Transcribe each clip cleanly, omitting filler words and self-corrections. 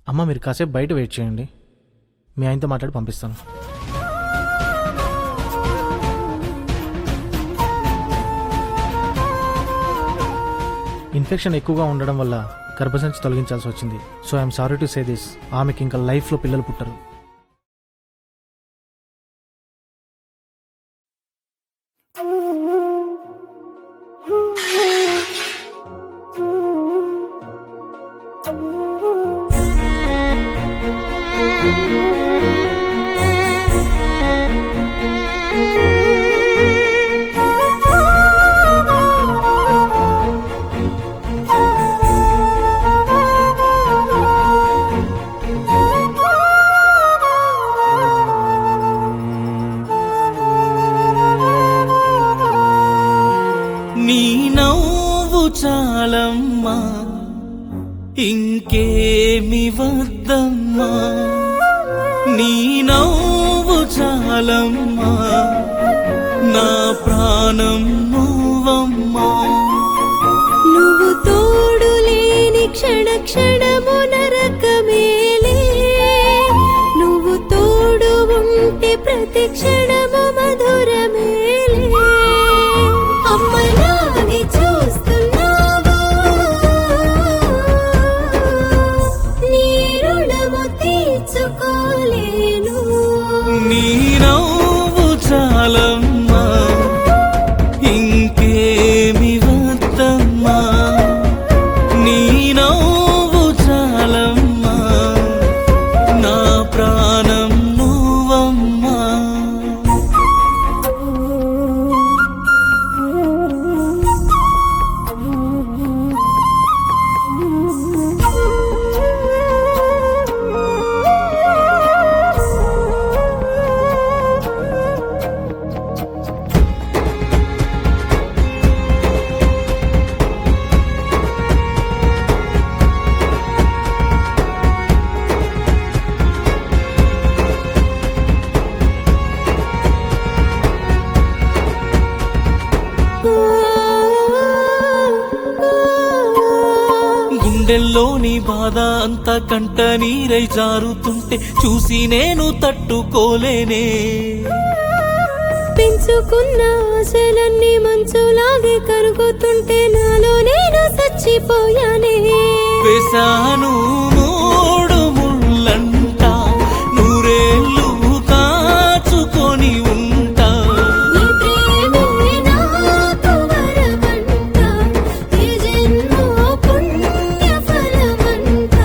అమ్మ మీరు కాసేపు బయట వెయిట్ చేయండి, మీ ఆయనతో మాట్లాడి పంపిస్తాను. ఇన్ఫెక్షన్ ఎక్కువగా ఉండడం వల్ల గర్భసంచి తొలగించాల్సి వచ్చింది. So I'm sorry to say this, ఆమెకి ఇంకా లైఫ్లో పిల్లలు పుట్టరు. నీ నవ్వు చాలమ్మా, ఇంకేమి వద్దమ్మా. నీ నవ్వు చాలమ్మా, నా ప్రాణం నువ్వమ్మా. నువ్వు తోడు లేని క్షణ క్షణము నరకమేలే, నువ్వు తోడు ఉంటే ప్రతి క్షణము మధురమేలే. అమ్మలాగే చూస్తున్నావు, నీ రుణము తీర్చుకోలేను. నీ నవ్వు చాలమ్మా, ఇంకేమి వద్దమ్మా. నీ నవ్వు చాలమ్మా, నా ప్రాణం నువ్వమ్మా. గుండెల్లోని బాధ అంతా కంట నీరై జారుతుంటే చూసి నేను తట్టుకోలేనే. పెంచుకున్న ఆశలన్నీ మంచులాగే కరుగుతుంటే నాలో నేను చచ్చిపోయానే. వేసాను మూడు ముళ్ళంట, నూరేళ్ళు కాచుకొని ఉంటా. నీ ప్రేమే నాకు వరమంట, ఈ జన్మో పుణ్యఫలమంట.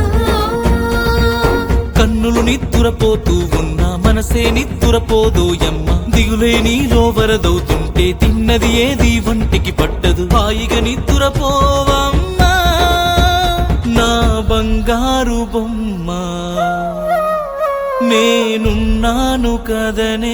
కన్నులు నిద్దురపోతూ ఉన్నా మనసే నిద్దురపోదోయమ్మ. దిగులే నీలో వరదవుతుంటే తిన్నది ఏది వంటికి పట్టదు. హాయిగా నిద్దురపోవమ్మా, నా బంగారు బొమ్మ. నేనున్నాను కదనే.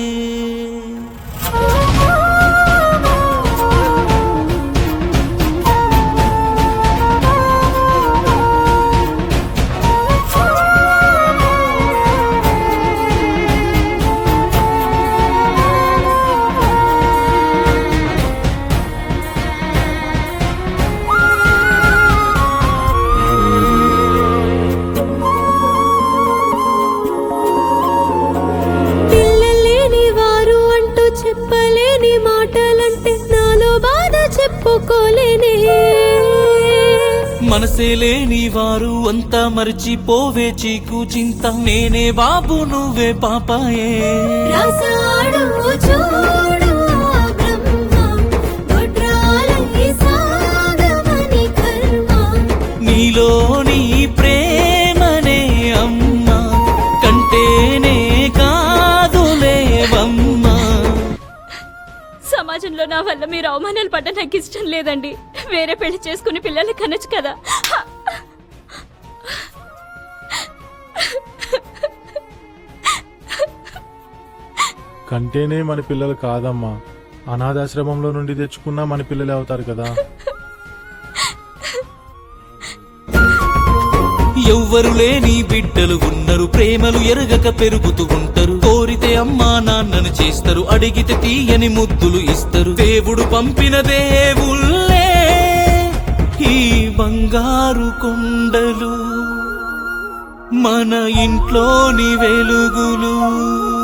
పిల్లలేని వారు అంటూ చెప్పలేని మాటలంటే నాలో బాధ చెప్పుకోలేనే. మనసే లేని వారు అంతా మరిచిపోవే చీకు చింత. నేనే బాబు నువ్వే పాపాయే. రాసాడు చూడు ఆ బ్రహ్మ, గొడ్రాలై సాగమని కర్మ. నీలోని ప్రేమనే అమ్మ, కంటేనే కాదులేవమ్మా. సమాజంలో నా వల్ల మీరు అవమానాలు పడ్డ నాకు ఇష్టం లేదండి. వేరే పెళ్లి చేసుకుని పిల్లలు కనొచ్చు కదా. కంటేనే మన పిల్లలు కాదమ్మా, అనాథాశ్రమంలో నుండి తెచ్చుకున్నా మన పిల్లలే అవుతారు కదా. ఎవ్వరు లేని బిడ్డలు ఉన్నారు, ప్రేమలు ఎరగక పెరుగుతూ ఉంటారు. కోరితే అమ్మా నాన్నను చేస్తారు, అడిగితే తీయని ముద్దులు ఇస్తారు. దేవుడు పంపిన దేవుళ్ళే ఈ బంగారు కొండలు. మన ఇంట్లోని వెలుగులు